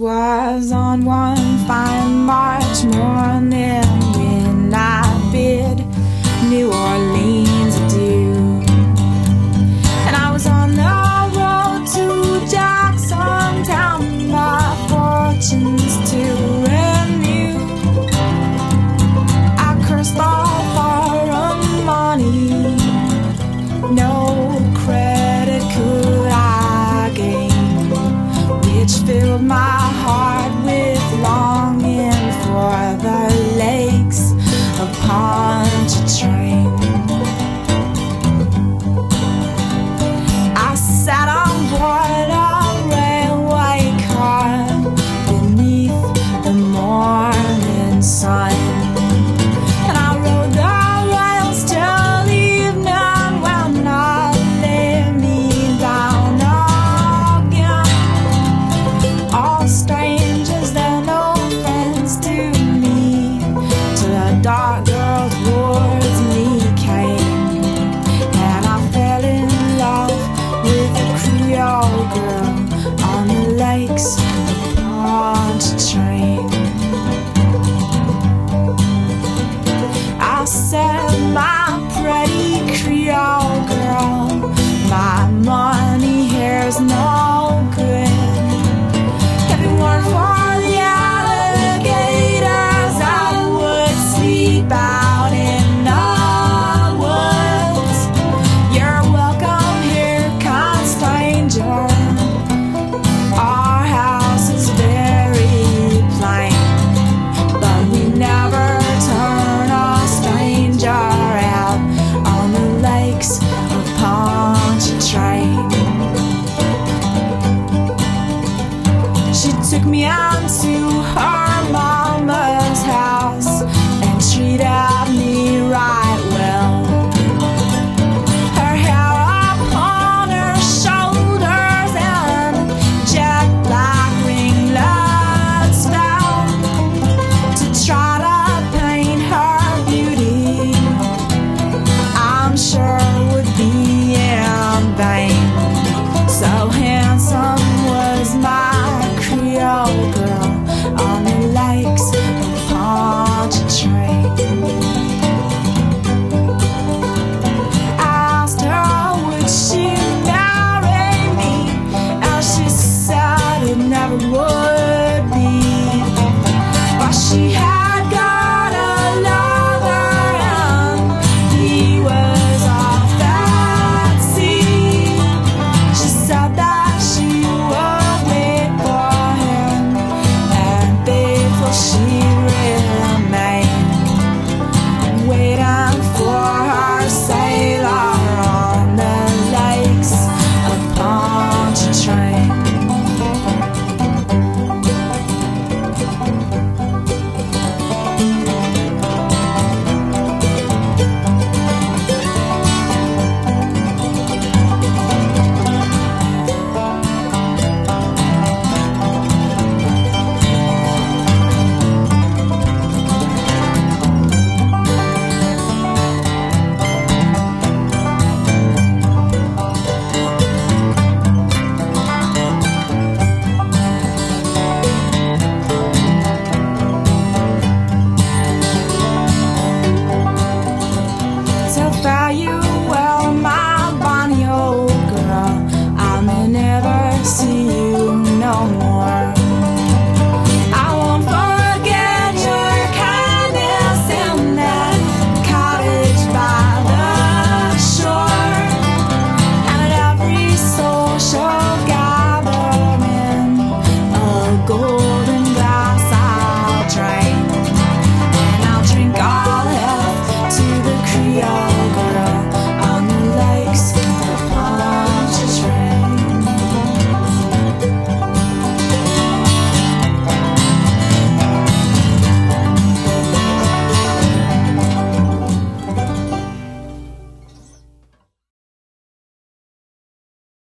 was on one fine March morning when I bid New Orleans adieu. And I was on the road to Jackson Town, my fortunes to renew. I cursed all foreign money, no credit could I gain, which filled my heart with longing for the lakes of Pontchartrain. I sat on board a railway car beneath the morning sun, and I rode the rails till evening when I lay me down again. All strangers, they're no friends to me, till a dark girl towards me came, and I fell in love with a Creole girl on the lakes of Pontchartrain. I said, my pretty Creole girl, my money here's no good. If it weren't for the alligators, I would sleep out in the woods. You're welcome here, kind stranger. Our house is very plain, but we never turn a stranger out on the lakes of Pontchartrain. She took me out to